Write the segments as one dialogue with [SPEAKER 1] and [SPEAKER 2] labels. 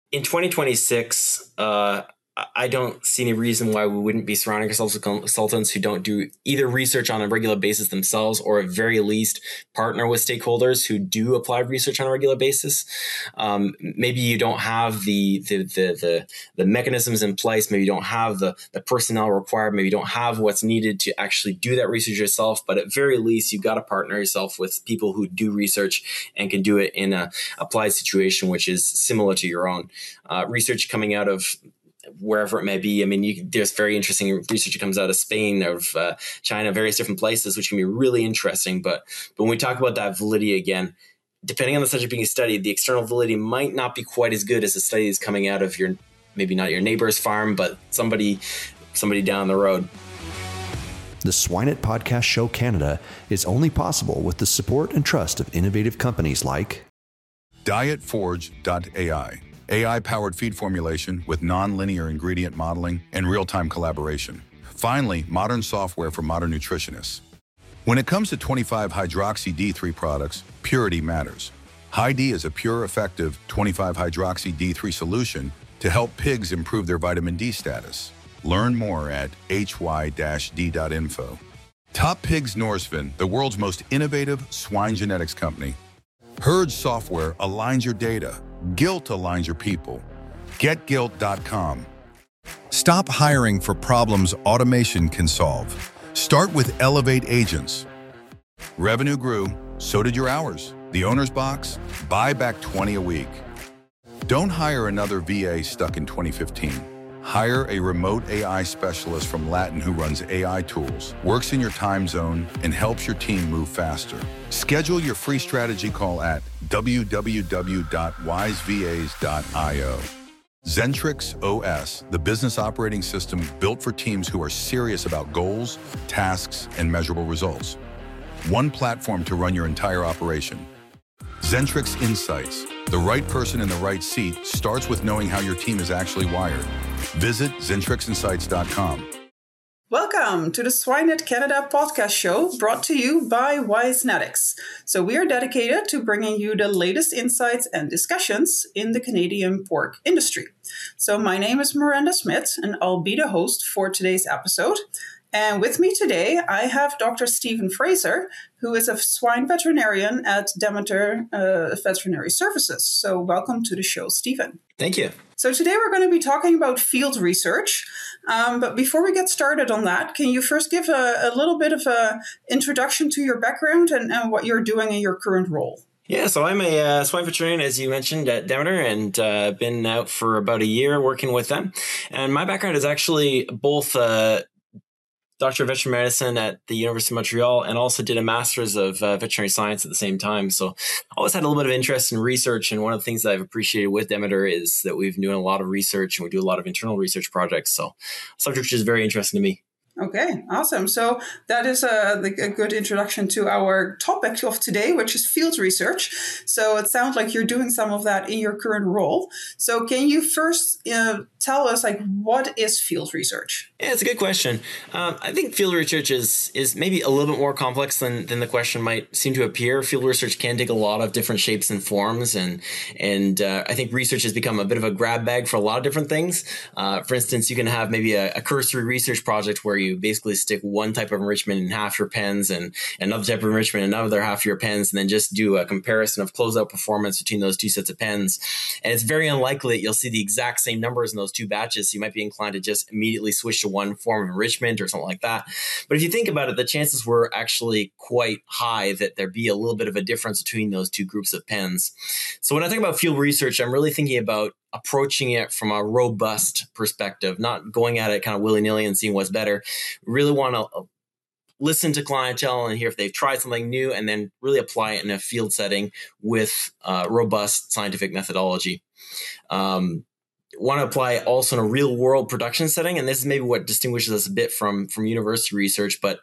[SPEAKER 1] In 2026, I don't see any reason why we wouldn't be surrounding ourselves with consultants who don't do either research on a regular basis themselves, or at very least partner with stakeholders who do applied research on a regular basis. Maybe you don't have the mechanisms in place. Maybe you don't have the personnel required. Maybe you don't have what's needed to actually do that research yourself. But at very least, you've got to partner yourself with people who do research and can do it in a applied situation, which is similar to your own. Research coming out of wherever it may be. I mean, there's very interesting research that comes out of Spain, of China, various different places, which can be really interesting. But when we talk about that validity again, depending on the subject being studied, the external validity might not be quite as good as the study that's coming out of maybe not your neighbor's farm, but somebody down the road.
[SPEAKER 2] The Swinet Podcast Show Canada is only possible with the support and trust of innovative companies like
[SPEAKER 3] Dietforge.ai. AI-powered feed formulation with non-linear ingredient modeling and real-time collaboration. Finally, modern software for modern nutritionists. When it comes to 25-hydroxy-D3 products, purity matters. Hy-D is a pure, effective 25-hydroxy-D3 solution to help pigs improve their vitamin D status. Learn more at hy-d.info. Top Pigs Norsvin, the world's most innovative swine genetics company. Herd software aligns your data. Gilt aligns your people. GetGilt.com. Stop hiring for problems automation can solve. Start with Elevate Agents. Revenue grew, so did your hours. The owner's box, buy back 20 a week. Don't hire another VA stuck in 2015. Hire a remote AI specialist from Latin who runs AI tools, works in your time zone, and helps your team move faster. Schedule your free strategy call at www.wisevas.io. Zentrix OS, the business operating system built for teams who are serious about goals, tasks, and measurable results. One platform to run your entire operation. Zentrix Insights, the right person in the right seat, starts with knowing how your team is actually wired. Visit zentrixinsights.com.
[SPEAKER 4] Welcome to the Swinet Canada podcast show, brought to you by Wisenetics. So we are dedicated to bringing you the latest insights and discussions in the Canadian pork industry. So my name is Miranda Smith, and I'll be the host for today's episode. And with me today, I have Dr. Stephen Fraser, who is a swine veterinarian at Demeter Veterinary Services. So welcome to the show, Stephen.
[SPEAKER 1] Thank you.
[SPEAKER 4] So today we're going to be talking about field research. But before we get started on that, can you first give a little bit of an introduction to your background and what you're doing in your current role?
[SPEAKER 1] Yeah, so I'm a swine veterinarian, as you mentioned, at Demeter, and been out for about a year working with them. And my background is actually both Doctor of Veterinary Medicine at the University of Montreal, and also did a Master's of Veterinary Science at the same time. So I always had a little bit of interest in research. And one of the things that I've appreciated with Demeter is that we've been doing a lot of research, and we do a lot of internal research projects. So subject is very interesting to me.
[SPEAKER 4] Okay, awesome. So that is a good introduction to our topic of today, which is field research. So it sounds like you're doing some of that in your current role. So can you first tell us, what is field research?
[SPEAKER 1] Yeah, it's a good question. I think field research is maybe a little bit more complex than the question might seem to appear. Field research can take a lot of different shapes and forms, and I think research has become a bit of a grab bag for a lot of different things. For instance, you can have maybe a cursory research project where you basically stick one type of enrichment in half your pens and another type of enrichment in another half your pens, and then just do a comparison of closeout performance between those two sets of pens. And it's very unlikely that you'll see the exact same numbers in those two batches. So you might be inclined to just immediately switch to one form of enrichment or something like that. But if you think about it, the chances were actually quite high that there'd be a little bit of a difference between those two groups of pens. So when I think about field research, I'm really thinking about approaching it from a robust perspective, not going at it kind of willy-nilly and seeing what's better. Really want to listen to clientele and hear if they've tried something new, and then really apply it in a field setting with robust scientific methodology. Want to apply it also in a real world production setting. And this is maybe what distinguishes us a bit from university research, but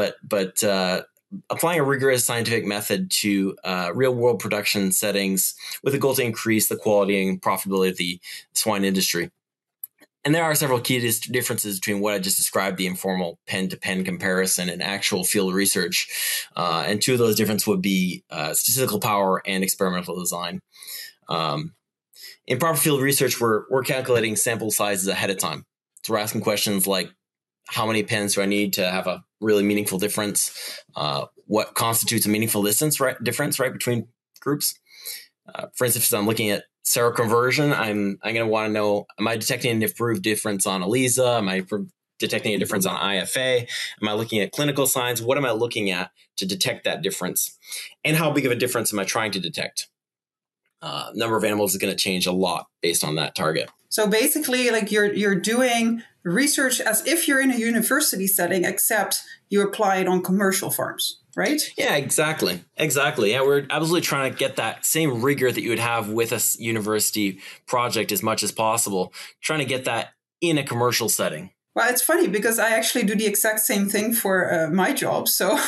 [SPEAKER 1] applying a rigorous scientific method to real world production settings with a goal to increase the quality and profitability of the swine industry. And there are several key differences between what I just described, the informal pen-to-pen comparison, and actual field research. And two of those differences would be statistical power and experimental design. in proper field research, we're calculating sample sizes ahead of time. So we're asking questions like, how many pens do I need to have a really meaningful difference? What constitutes a meaningful difference, right, between groups? For instance, if I'm looking at seroconversion, I'm going to want to know, am I detecting an improved difference on ELISA? Am I detecting a difference on IFA? Am I looking at clinical signs? What am I looking at to detect that difference? And how big of a difference am I trying to detect? Number of animals is going to change a lot based on that target.
[SPEAKER 4] So basically, like you're doing research as if you're in a university setting, except you apply it on commercial farms, right?
[SPEAKER 1] Yeah, exactly. Yeah, we're absolutely trying to get that same rigor that you would have with a university project as much as possible, trying to get that in a commercial setting.
[SPEAKER 4] Well, it's funny because I actually do the exact same thing for my job. So,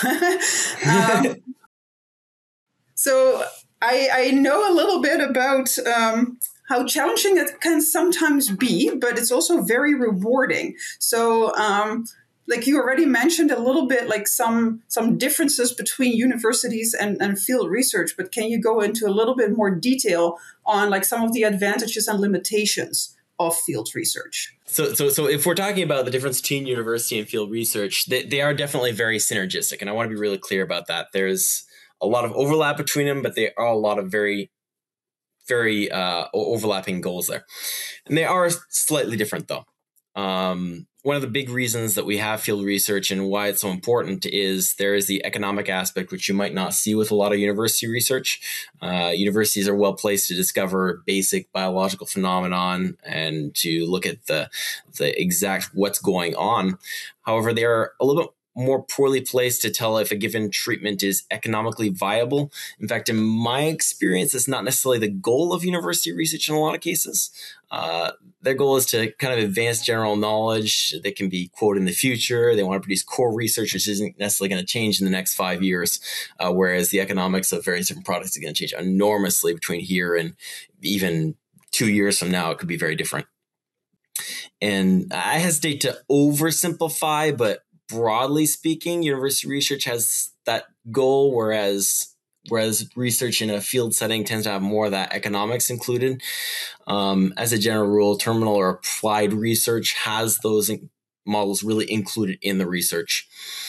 [SPEAKER 4] so I know a little bit about how challenging it can sometimes be, but it's also very rewarding. So, like you already mentioned a little bit, like some differences between universities and field research, but can you go into a little bit more detail on like some of the advantages and limitations of field research?
[SPEAKER 1] So if we're talking about the difference between university and field research, they are definitely very synergistic. And I want to be really clear about that. There's a lot of overlap between them, but there are a lot of very overlapping goals there. And they are slightly different, though. One of the big reasons that we have field research and why it's so important is there is the economic aspect, which you might not see with a lot of university research. Universities are well placed to discover basic biological phenomenon and to look at the exact what's going on. However, they are a little bit more poorly placed to tell if a given treatment is economically viable. In fact, in my experience, it's not necessarily the goal of university research in a lot of cases. Their goal is to kind of advance general knowledge that can be quoted in the future. They want to produce core research, which isn't necessarily going to change in the next 5 years, whereas the economics of various different products are going to change enormously between here and even 2 years from now. It could be very different. And I hesitate to oversimplify, but broadly speaking, university research has that goal, whereas research in a field setting tends to have more of that economics included. As a general rule, terminal or applied research has those models really included in the research.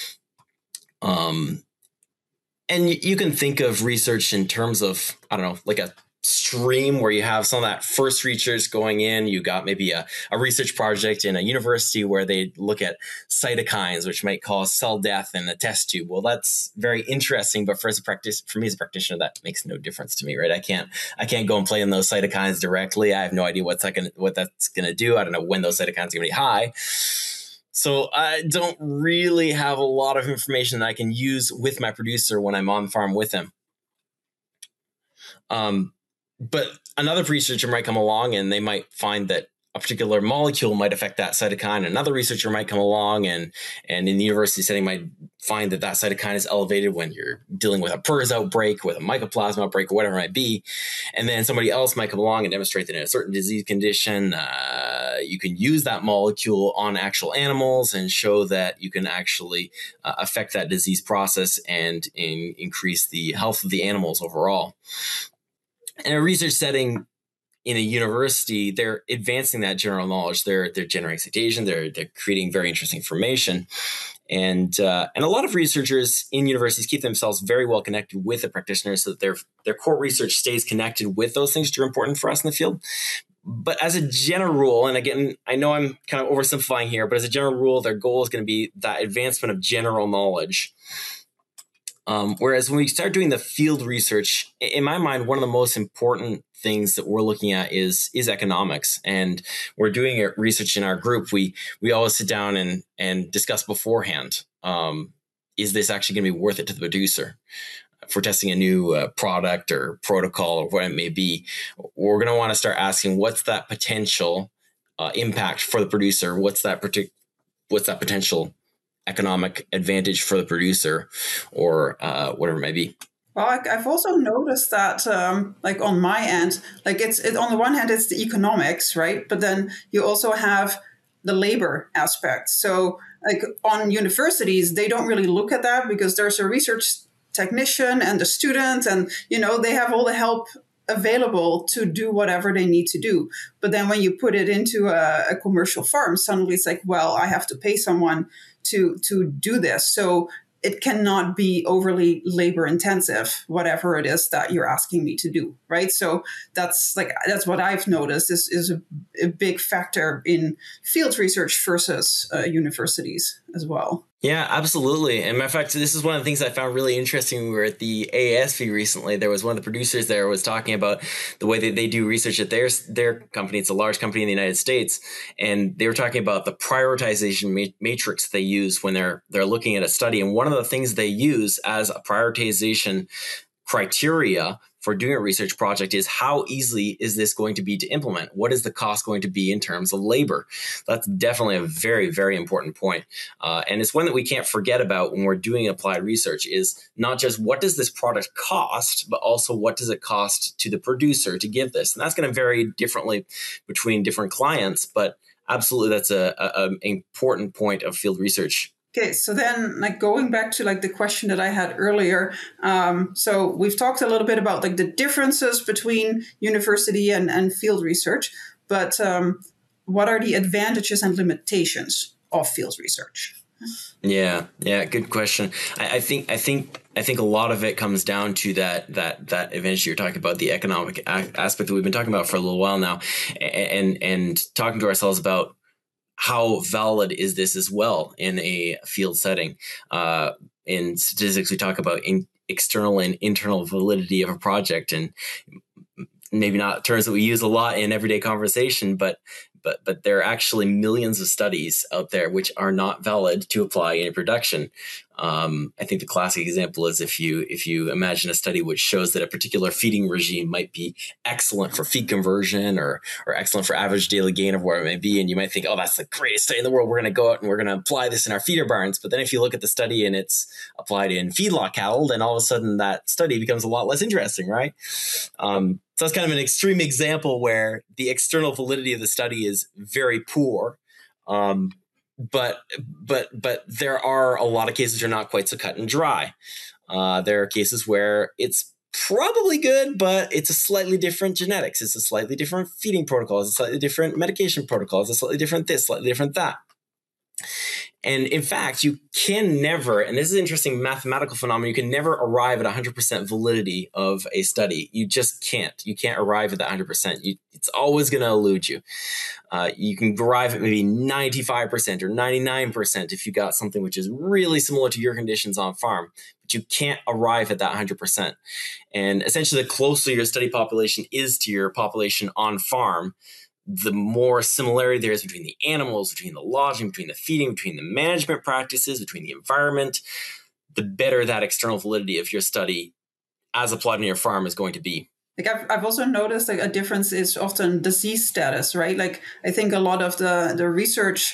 [SPEAKER 1] And you can think of research in terms of, I don't know, like a stream where you have some of that first research going in. You got maybe a research project in a university where they look at cytokines, which might cause cell death in a test tube. Well, that's very interesting, but for me as a practitioner, that makes no difference to me, right? I can't go and play in those cytokines directly. I have no idea what that's gonna do. I don't know when those cytokines are gonna be high. So I don't really have a lot of information that I can use with my producer when I'm on farm with him. But another researcher might come along and they might find that a particular molecule might affect that cytokine. Another researcher might come along and in the university setting might find that cytokine is elevated when you're dealing with a PRRS outbreak, with a mycoplasma outbreak, or whatever it might be. And then somebody else might come along and demonstrate that in a certain disease condition, you can use that molecule on actual animals and show that you can actually affect that disease process and increase the health of the animals overall. In a research setting in a university, they're advancing that general knowledge. They're generating citation. They're creating very interesting information. And a lot of researchers in universities keep themselves very well connected with the practitioners so that their core research stays connected with those things that are important for us in the field. But as a general rule, and again, I know I'm kind of oversimplifying here, but as a general rule, their goal is going to be that advancement of general knowledge. Whereas when we start doing the field research, in my mind, one of the most important things that we're looking at is economics. And we're doing research in our group. We always sit down and discuss beforehand, is this actually going to be worth it to the producer? If we're testing a new product or protocol or what it may be, we're going to want to start asking, what's that potential impact for the producer? What's that potential economic advantage for the producer, or whatever it may be?
[SPEAKER 4] Well, I've also noticed that, like on my end, like it's on the one hand, it's the economics, right? But then you also have the labor aspect. So like on universities, they don't really look at that because there's a research technician and the student, and, they have all the help available to do whatever they need to do. But then when you put it into a commercial farm, suddenly it's like, well, I have to pay someone to do this. So it cannot be overly labor intensive, whatever it is that you're asking me to do, right? So that's what I've noticed is a big factor in field research versus universities as well.
[SPEAKER 1] Yeah, absolutely. And matter of fact, this is one of the things I found really interesting. We were at the AASV recently. There was one of the producers there was talking about the way that they do research at their company. It's a large company in the United States. And they were talking about the prioritization matrix they use when they're looking at a study. And one of the things they use as a prioritization criteria for doing a research project is how easily is this going to be to implement? What is the cost going to be in terms of labor? That's definitely a very, very important point. And it's one that we can't forget about when we're doing applied research is not just what does this product cost, but also what does it cost to the producer to give this? And that's going to vary differently between different clients, but absolutely that's an important point of field research.
[SPEAKER 4] Okay, so then going back to the question that I had earlier. So we've talked a little bit about the differences between university and field research, but what are the advantages and limitations of field research?
[SPEAKER 1] Yeah, good question. I think a lot of it comes down to that advantage you're talking about, the economic aspect that we've been talking about for a little while now, and talking to ourselves about how valid is this as well in a field setting? In statistics, we talk about external and internal validity of a project, and maybe not terms that we use a lot in everyday conversation, but there are actually millions of studies out there which are not valid to apply in production. I think the classic example is if you imagine a study which shows that a particular feeding regime might be excellent for feed conversion or excellent for average daily gain of where it may be, and you might think, oh, that's the greatest study in the world. We're going to go out and we're going to apply this in our feeder barns. But then if you look at the study and it's applied in feedlot cattle, then all of a sudden that study becomes a lot less interesting, right? So that's kind of an extreme example where the external validity of the study is very poor. But there are a lot of cases that are not quite so cut and dry. There are cases where it's probably good, but it's a slightly different genetics. It's a slightly different feeding protocol. It's a slightly different medication protocol. It's a slightly different this, slightly different that. And in fact, you can never, and this is an interesting mathematical phenomenon, you can never arrive at 100% validity of a study. You just can't. You can't arrive at that 100%. It's always going to elude you. You can arrive at maybe 95% or 99% if you got something which is really similar to your conditions on farm, but you can't arrive at that 100%. And essentially, the closer your study population is to your population on farm, the more similarity there is between the animals, between the lodging, between the feeding, between the management practices, between the environment, the better that external validity of your study as applied on your farm is going to be.
[SPEAKER 4] I've also noticed a difference is often disease status, right? I think a lot of the research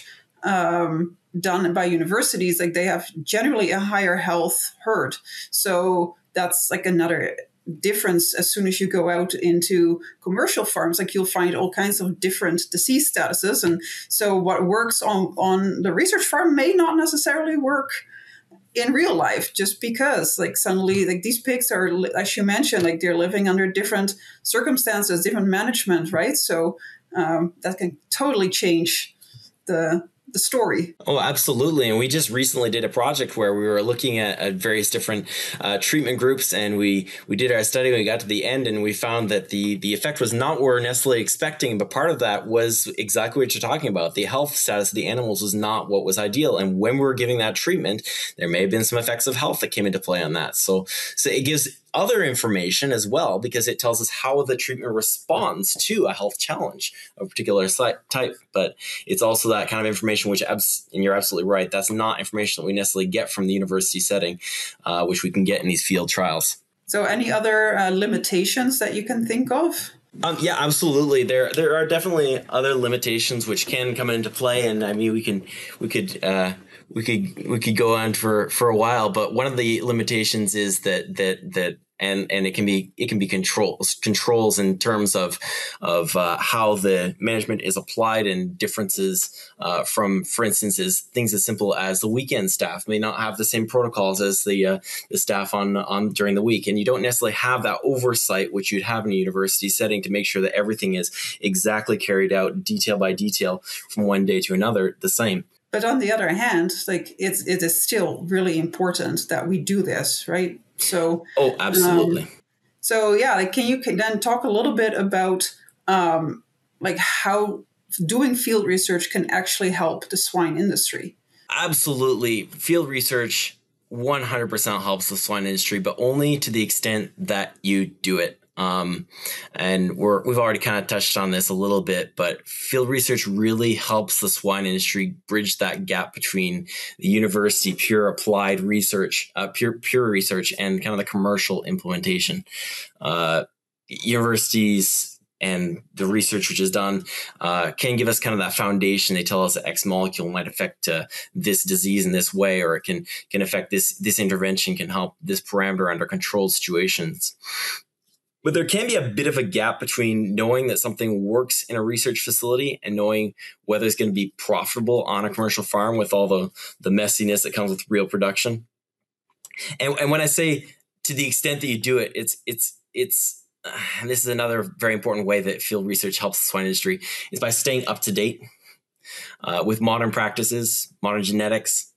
[SPEAKER 4] done by universities, they have generally a higher health herd. So that's another difference. As soon as you go out into commercial farms, you'll find all kinds of different disease statuses. And so what works on the research farm may not necessarily work in real life, just because suddenly these pigs are, as you mentioned, they're living under different circumstances, different management, right? So that can totally change the story.
[SPEAKER 1] Oh, absolutely. And we just recently did a project where we were looking at various different treatment groups, and we did our study. We got to the end and we found that the effect was not what we were necessarily expecting, but part of that was exactly what you're talking about. The health status of the animals was not what was ideal. And when we were giving that treatment, there may have been some effects of health that came into play on that. So it gives other information as well, because it tells us how the treatment responds to a health challenge of a particular type. But it's also that kind of information which, and you're absolutely right, that's not information that we necessarily get from the university setting, which we can get in these field trials.
[SPEAKER 4] So any other limitations that you can think of?
[SPEAKER 1] Yeah, absolutely. There are definitely other limitations which can come into play, and I mean we could go on for a while. But one of the limitations is that And it can be controls in terms of how the management is applied, and differences from, for instance, is things as simple as the weekend staff may not have the same protocols as the staff on during the week, and you don't necessarily have that oversight which you'd have in a university setting to make sure that everything is exactly carried out detail by detail from one day to another the same.
[SPEAKER 4] But on the other hand, like it is still really important that we do this, right? So,
[SPEAKER 1] absolutely.
[SPEAKER 4] Like, can you then talk a little bit about like how doing field research can actually help the swine industry?
[SPEAKER 1] Absolutely. Field research 100% helps the swine industry, but only to the extent that you do it. And we've already kind of touched on this a little bit, but field research really helps the swine industry bridge that gap between the university pure applied research, pure research, and kind of the commercial implementation. Universities and the research which is done can give us kind of that foundation. They tell us that X molecule might affect this disease in this way, or it can affect this intervention can help this parameter under controlled situations. But there can be a bit of a gap between knowing that something works in a research facility and knowing whether it's going to be profitable on a commercial farm with all the messiness that comes with real production. And when I say to the extent that you do it, it's and this is another very important way that field research helps the swine industry, is by staying up to date with modern practices, modern genetics.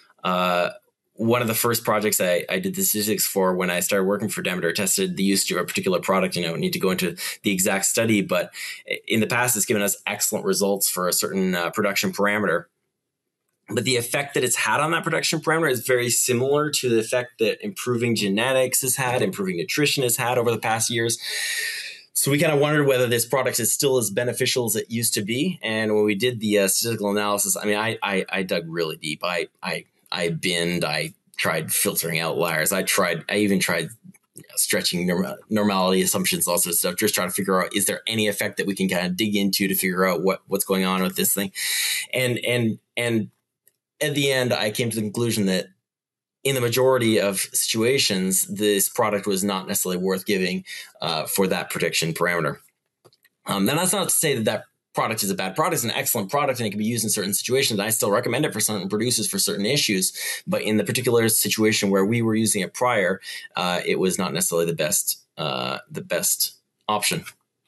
[SPEAKER 1] One of the first projects I did the statistics for when I started working for Demeter tested the usage of a particular product. I don't need to go into the exact study, but in the past, it's given us excellent results for a certain production parameter. But the effect that it's had on that production parameter is very similar to the effect that improving genetics has had, improving nutrition has had over the past years. So we kind of wondered whether this product is still as beneficial as it used to be. And when we did the statistical analysis, I mean, I dug really deep. I binned, I tried filtering outliers. I even tried stretching normality assumptions, all sorts of stuff, just trying to figure out, is there any effect that we can kind of dig into to figure out what's going on with this thing? And at the end, I came to the conclusion that in the majority of situations, this product was not necessarily worth giving for that prediction parameter. And that's not to say that product is a bad product. It's an excellent product and it can be used in certain situations. I still recommend it for certain producers for certain issues. But in the particular situation where we were using it prior, it was not necessarily the best option.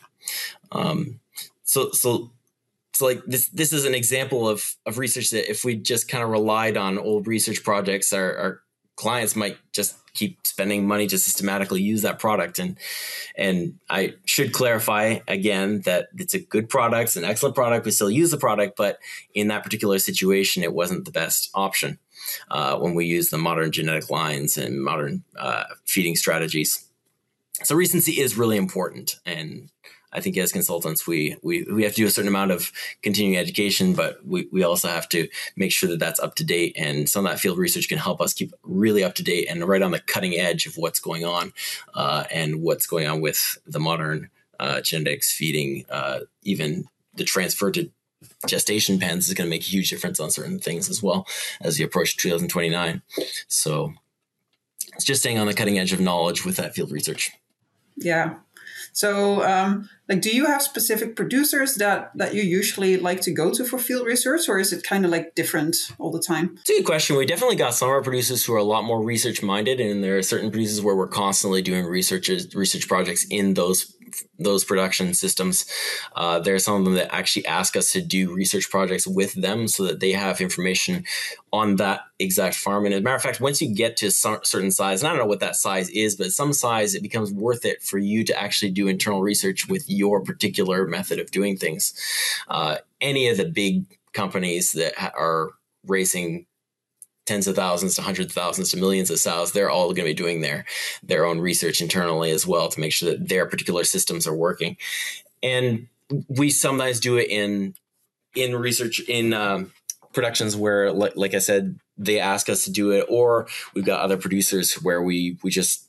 [SPEAKER 1] So like this is an example of research that if we just kind of relied on old research projects, our clients might just keep spending money to systematically use that product. And I should clarify again that it's a good product, it's an excellent product. We still use the product, but in that particular situation, it wasn't the best option when we use the modern genetic lines and modern feeding strategies. So recency is really important. And I think as consultants, we have to do a certain amount of continuing education, but we also have to make sure that that's up to date. And some of that field research can help us keep really up to date and right on the cutting edge of what's going on and what's going on with the modern genetics feeding. Even the transfer to gestation pens is going to make a huge difference on certain things as well as you approach 2029. So it's just staying on the cutting edge of knowledge with that field research.
[SPEAKER 4] Yeah. So, do you have specific producers that you usually like to go to for field research, or is it kind of like different all the time?
[SPEAKER 1] It's a good question. We definitely got some of our producers who are a lot more research minded, and there are certain producers where we're constantly doing research projects in those production systems. There are some of them that actually ask us to do research projects with them so that they have information on that exact farm. And as a matter of fact, once you get to some certain size, and I don't know what that size is, but some size, it becomes worth it for you to actually do internal research with your particular method of doing things. Any of the big companies that are raising tens of thousands to hundreds of thousands to millions of sows, they're all going to be doing their own research internally as well to make sure that their particular systems are working. And we sometimes do it in research in productions where, like I said, they ask us to do it, or we've got other producers where we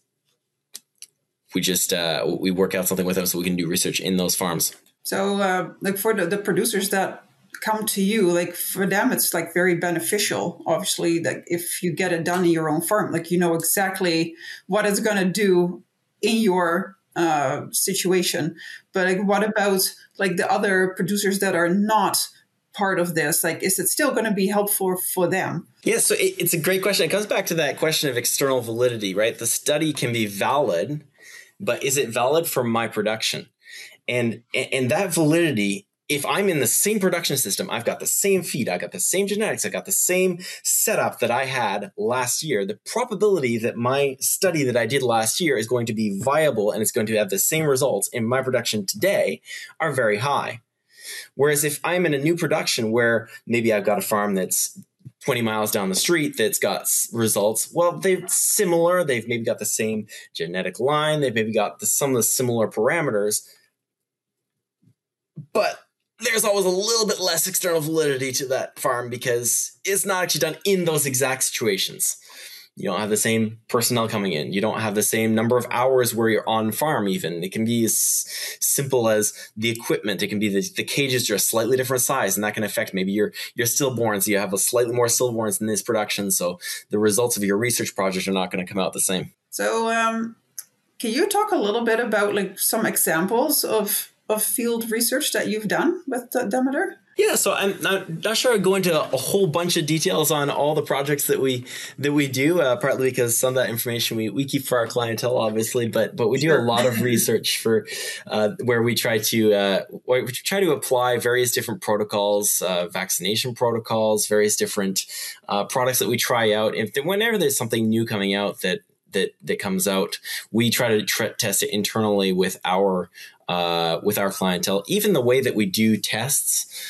[SPEAKER 1] work out something with them so we can do research in those farms.
[SPEAKER 4] So like for the producers that come to you, like for them, it's like very beneficial, obviously, that if you get it done in your own farm, like you know exactly what it's going to do in your situation. But like, what about like the other producers that are not part of this? Like, is it still going to be helpful for them?
[SPEAKER 1] Yeah, so it's a great question. It comes back to that question of external validity, right? The study can be valid, but is it valid for my production? And that validity, if I'm in the same production system, I've got the same feed, I got the same genetics, I got the same setup that I had last year, the probability that my study that I did last year is going to be viable and it's going to have the same results in my production today are very high. Whereas if I'm in a new production where maybe I've got a farm that's 20 miles down the street that's got results, well, they're similar. They've maybe got the same genetic line. They've maybe got some of the similar parameters. But there's always a little bit less external validity to that farm because it's not actually done in those exact situations. You don't have the same personnel coming in. You don't have the same number of hours where you're on farm even. It can be as simple as the equipment. It can be the cages are a slightly different size, and that can affect maybe your stillborns. You have a slightly more stillborns in this production, so the results of your research project are not going to come out the same.
[SPEAKER 4] So can you talk a little bit about like some examples of field research that you've done with Demeter?
[SPEAKER 1] Yeah, so I'm not sure I'd go into a whole bunch of details on all the projects that we do, partly because some of that information we keep for our clientele, obviously, but we do a lot of research for where we try to apply various different protocols, vaccination protocols, various different products that we try out. Whenever there's something new coming out that comes out, we try to test it internally with our clientele. Even the way that we do tests.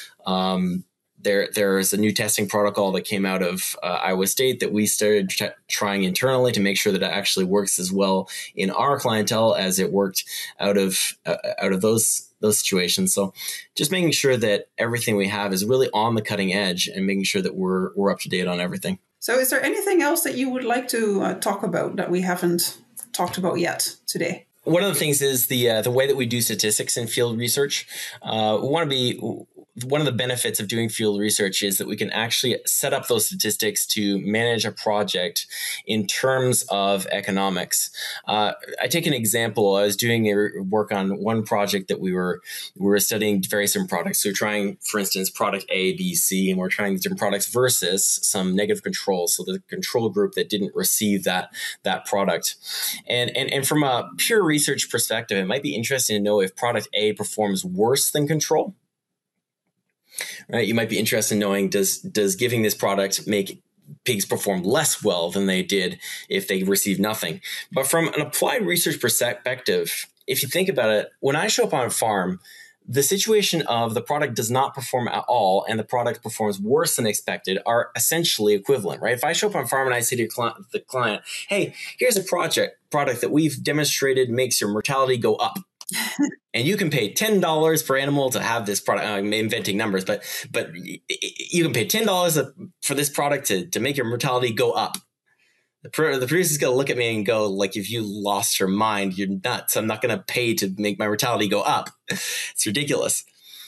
[SPEAKER 1] There's a new testing protocol that came out of Iowa State that we started trying internally to make sure that it actually works as well in our clientele as it worked out of those situations. So just making sure that everything we have is really on the cutting edge and making sure that we're up to date on everything.
[SPEAKER 4] So is there anything else that you would like to talk about that we haven't talked about yet today?
[SPEAKER 1] One of the things is the way that we do statistics in field research. One of the benefits of doing field research is that we can actually set up those statistics to manage a project in terms of economics. I take an example. I was doing work on one project that we were studying various different products. So we're trying, for instance, product A, B, C, and we're trying different products versus some negative controls. So the control group that didn't receive that product. And from a pure research perspective, it might be interesting to know if product A performs worse than control. Right, you might be interested in knowing, does giving this product make pigs perform less well than they did if they received nothing? But from an applied research perspective, if you think about it, when I show up on a farm, the situation of the product does not perform at all and the product performs worse than expected are essentially equivalent, right? If I show up on a farm and I say to the client, hey, here's a product that we've demonstrated makes your mortality go up. And you can pay $10 per animal to have this product. I'm inventing numbers, but you can pay $10 for this product to make your mortality go up. The producer's going to look at me and go, like, if you lost your mind, you're nuts. I'm not going to pay to make my mortality go up. It's ridiculous.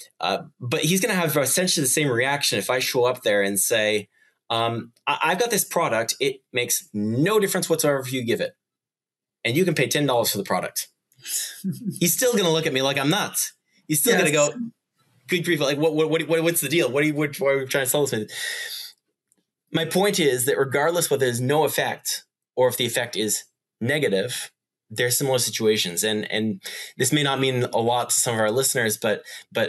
[SPEAKER 1] But he's going to have essentially the same reaction if I show up there and say, I've got this product. It makes no difference whatsoever if you give it. And you can pay $10 for the product. He's still going to look at me like I'm nuts. He's still going to go, good grief, like what's the deal? What are you trying to sell this with? My point is that regardless whether there's no effect or if the effect is negative, they're similar situations. And this may not mean a lot to some of our listeners, but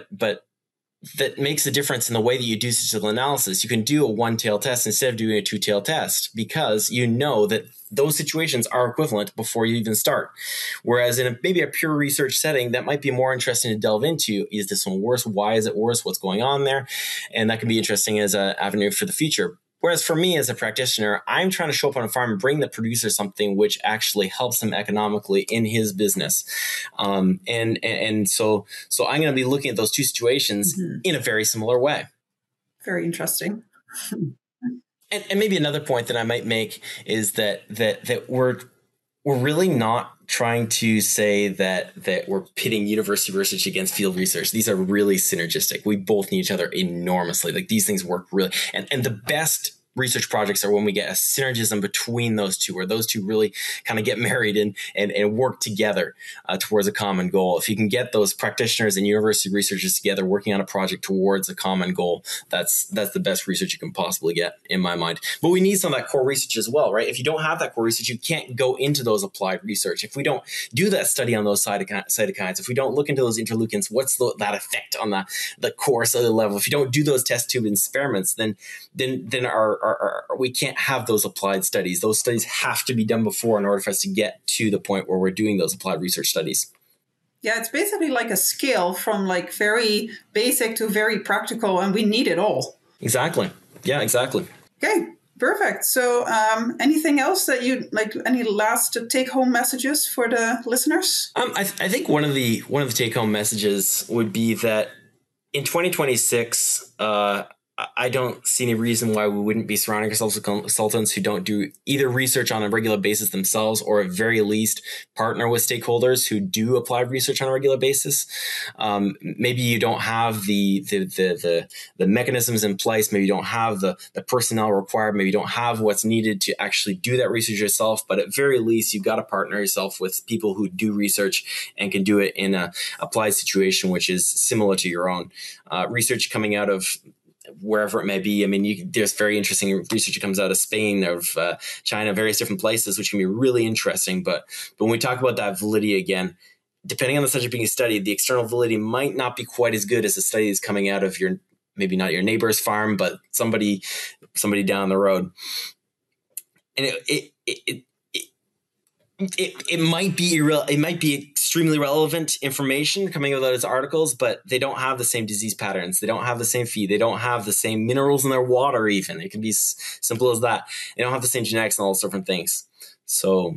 [SPEAKER 1] that makes a difference in the way that you do statistical analysis. You can do a one-tail test instead of doing a two-tail test because you know that those situations are equivalent before you even start. Whereas in maybe a pure research setting, that might be more interesting to delve into. Is this one worse? Why is it worse? What's going on there? And that can be interesting as an avenue for the future. Whereas for me as a practitioner, I'm trying to show up on a farm and bring the producer something which actually helps him economically in his business. And so I'm going to be looking at those two situations in a very similar way.
[SPEAKER 4] Very interesting.
[SPEAKER 1] And maybe another point that I might make is that we're really not trying to say that we're pitting university research against field research. These are really synergistic. We both need each other enormously. Like these things work really. And the best research projects are when we get a synergism between those two, where those two really kind of get married and work together towards a common goal. If you can get those practitioners and university researchers together working on a project towards a common goal, that's the best research you can possibly get, in my mind. But we need some of that core research as well, right? If you don't have that core research, you can't go into those applied research. If we don't do that study on those cytokines, if we don't look into those interleukins, what's that effect on the core cellular level? If you don't do those test tube experiments, then we can't have those applied studies. Those studies have to be done before in order for us to get to the point where we're doing those applied research studies.
[SPEAKER 4] Yeah, it's basically like a scale from like very basic to very practical, and we need it all.
[SPEAKER 1] Exactly. Yeah, exactly.
[SPEAKER 4] Okay, perfect. So anything else that you like, any last take-home messages for the listeners?
[SPEAKER 1] I think one of the take-home messages would be that in 2026, I don't see any reason why we wouldn't be surrounding ourselves with consultants who don't do either research on a regular basis themselves, or at very least partner with stakeholders who do applied research on a regular basis. Maybe you don't have the mechanisms in place. Maybe you don't have the personnel required. Maybe you don't have what's needed to actually do that research yourself. But at very least, you've got to partner yourself with people who do research and can do it in a applied situation, which is similar to your own. Research coming out of wherever it may be. I mean, there's very interesting research that comes out of Spain, of China, various different places, which can be really interesting. But when we talk about that validity again, depending on the subject being studied, the external validity might not be quite as good as the study that's coming out of maybe not your neighbor's farm, but somebody down the road. And it might be extremely relevant information coming out of those articles, but they don't have the same disease patterns. They don't have the same feed. They don't have the same minerals in their water. Even it can be simple as that. They don't have the same genetics and all those different things. So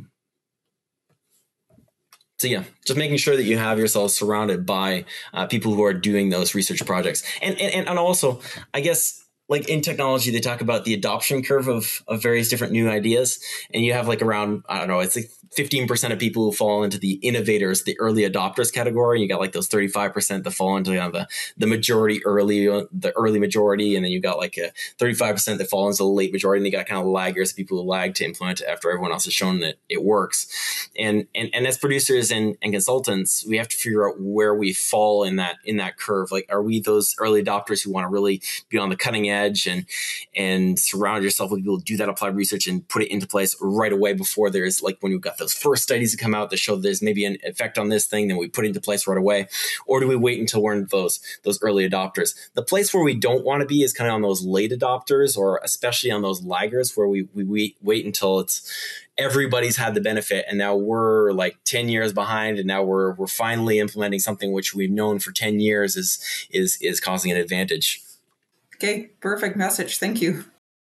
[SPEAKER 1] yeah, just making sure that you have yourself surrounded by people who are doing those research projects, and also, I guess, like in technology, they talk about the adoption curve of various different new ideas, and you have like around, I don't know, it's like 15% of people who fall into the innovators, the early adopters category. You got like those 35% that fall into the majority the early majority, and then you got like a 35% that fall into the late majority, and you got kind of laggers, people who lag to implement it after everyone else has shown that it works. And as producers and consultants, we have to figure out where we fall in that curve. Like, are we those early adopters who want to really be on the cutting edge and surround yourself with people who do that applied research and put it into place right away before there's, like, when you've got those first studies that come out that show there's maybe an effect on this thing, then we put it into place right away? Or do we wait until we're in those early adopters? The place where we don't want to be is kind of on those late adopters, or especially on those laggers, where we wait until everybody's had the benefit, and now we're like 10 years behind, and now we're finally implementing something which we've known for 10 years is causing an advantage.
[SPEAKER 4] Okay, perfect message. Thank you.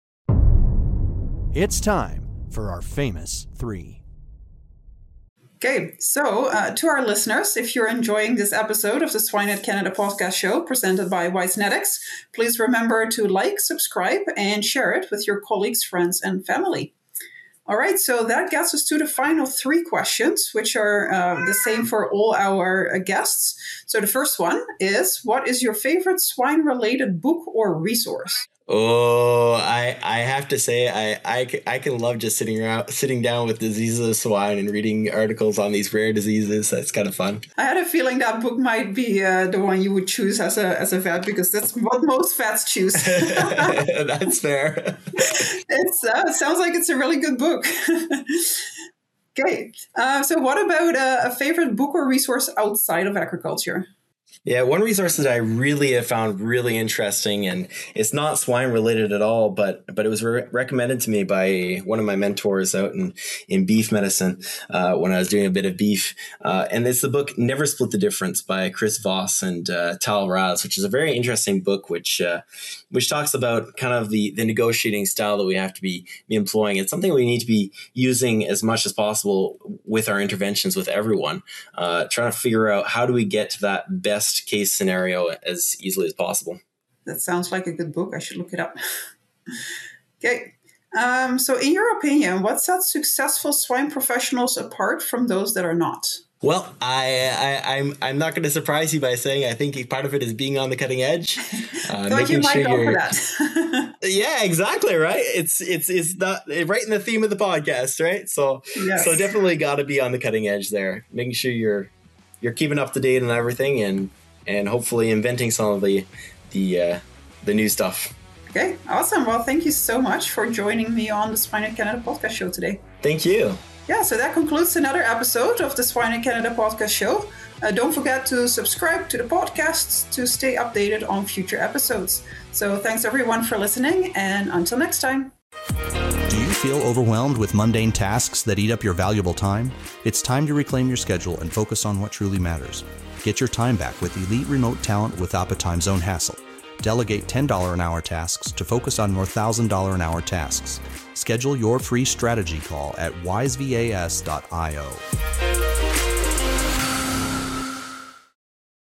[SPEAKER 2] It's time for our famous three.
[SPEAKER 4] Okay, so to our listeners, if you're enjoying this episode of the Swinet Canada podcast show presented by WiseNetics, please remember to like, subscribe, and share it with your colleagues, friends, and family. All right, so that gets us to the final three questions, which are the same for all our guests. So the first one is, what is your favorite swine-related book or resource?
[SPEAKER 1] Oh, I have to say, I can love just sitting down with diseases of swine and reading articles on these rare diseases. That's kind of fun.
[SPEAKER 4] I had a feeling that book might be the one you would choose as a vet, because that's what most vets choose.
[SPEAKER 1] That's fair.
[SPEAKER 4] It sounds like it's a really good book. Okay, so what about a favorite book or resource outside of agriculture?
[SPEAKER 1] Yeah, one resource that I really have found really interesting, and it's not swine related at all, but it was recommended to me by one of my mentors out in beef medicine when I was doing a bit of beef. And it's the book Never Split the Difference by Chris Voss and Tal Raz, which is a very interesting book, which talks about kind of the negotiating style that we have to be employing. It's something we need to be using as much as possible with our interventions with everyone, trying to figure out how do we get to that best case scenario as easily as possible.
[SPEAKER 4] That sounds like a good book. I should look it up. Okay. So in your opinion, what sets successful swine professionals apart from those that are not?
[SPEAKER 1] Well, I'm not going to surprise you by saying I think part of it is being on the cutting edge.
[SPEAKER 4] Thought you might go for that.
[SPEAKER 1] Yeah, exactly. Right. It's not right in the theme of the podcast, right? So, so definitely got to be on the cutting edge there, making sure you're keeping up to date on everything, and hopefully inventing some of the new stuff.
[SPEAKER 4] Okay, awesome. Well, thank you so much for joining me on the Swineit Canada podcast show today.
[SPEAKER 1] Thank you.
[SPEAKER 4] Yeah, so that concludes another episode of the Swineit Canada podcast show. Don't forget to subscribe to the podcasts to stay updated on future episodes. So thanks everyone for listening, and until next time.
[SPEAKER 2] Do you feel overwhelmed with mundane tasks that eat up your valuable time? It's time to reclaim your schedule and focus on what truly matters. Get your time back with elite remote talent without the time zone hassle. Delegate $10 an hour tasks to focus on more $1,000 an hour tasks. Schedule your free strategy call at wisevas.io.